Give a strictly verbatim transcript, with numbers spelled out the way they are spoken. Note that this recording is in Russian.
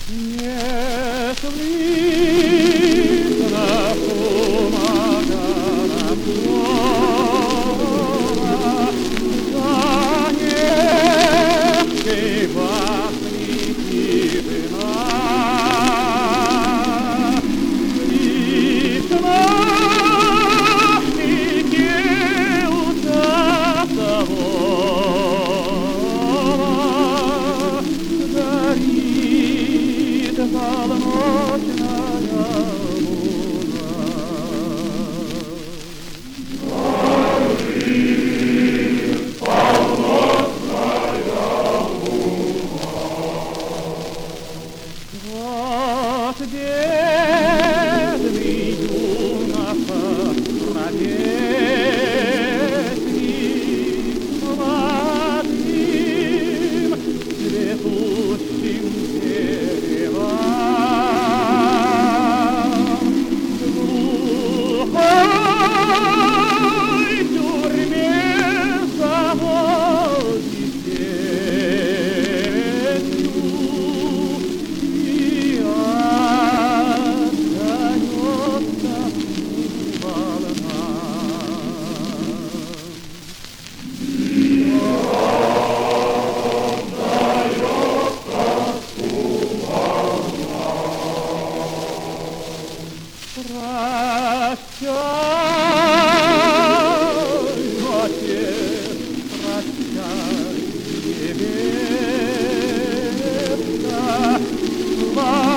Не слышно шума городского, за Невской башни тишина. Слышно вдалеке у часового горит полночная луна. Горит полночная луна. Вот бедный юноша ровесник молодым цветущим деревам. В глухой тюрьме заводит песню и отдается волнам. Прощай, отец, прощай, невеста,